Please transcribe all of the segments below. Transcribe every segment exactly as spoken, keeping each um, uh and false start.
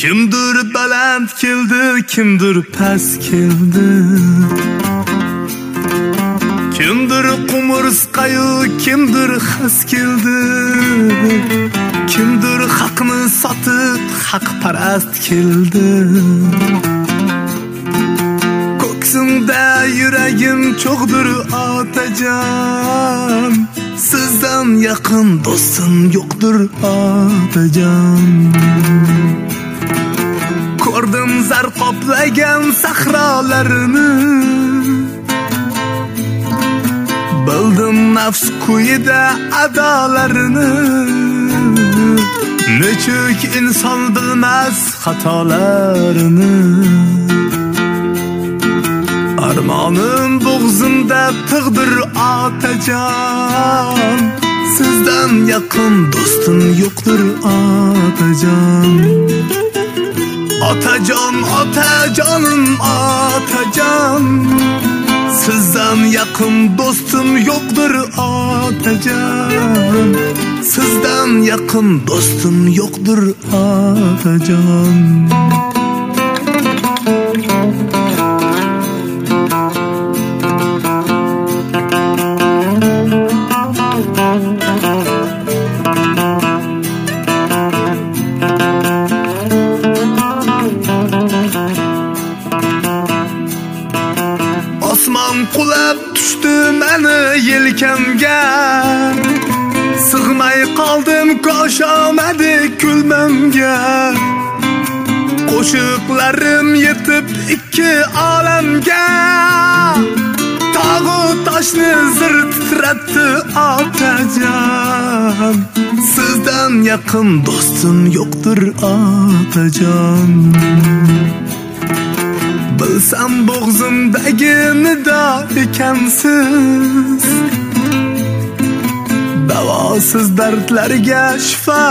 Kimdir baland keldi, kimdir past keldi. Kimdir qumursqayu, kimdir xas keldi. Kimdir haqni sotib, haqparast keldi. Ko'ksimda yuragim cho'g'dir otajon. Sizdan yaqin do'stim yo'qdir otajon. Ko'rdim zar qoplagan sahrolarni. Bildim nafs kuyida adolarini. Nechuk inson bilmas xatolarini. Armonim bo'g'zimda tig'dir otajon. Sizdan yaqin do'stim yo'qdir otajon. Otajon, otajonim, otajon. Sizdan yaqin do'stim yo'qdir otajon. Sizdan yaqin do'stim yo'qdir otajon. Osmon qulab tushdi meni yelkamga. Sig'may qoldim ko'shamadi kulmamga. Qo'shiqlarim yetib ikki olamga. Tog'u toshni zir titratdi otajon. Sizdan yaqin do'stim yo'qdir otajon. Bilsam bo'g'zimdagi nido ekansiz. Davosiz dardlarga shifo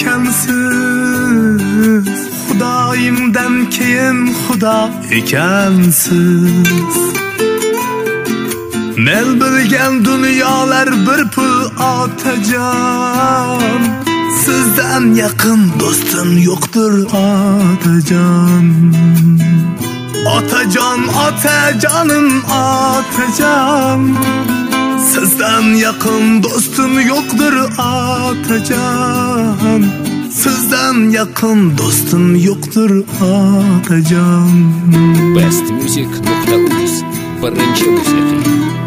ekansiz. Xudoyimdan keyin xudo ekansiz. Men bilgan dunyolar bir pul otajon. Sizdan yaqin do'stim yo'qdir otajon. Otajon, otajonim, otajon. Sizdan yaqin do'stim yo'qdir otajon. Sizdan yaqin do'stim yo'qdir otajon. best music nuqta uz birinchi musiqiy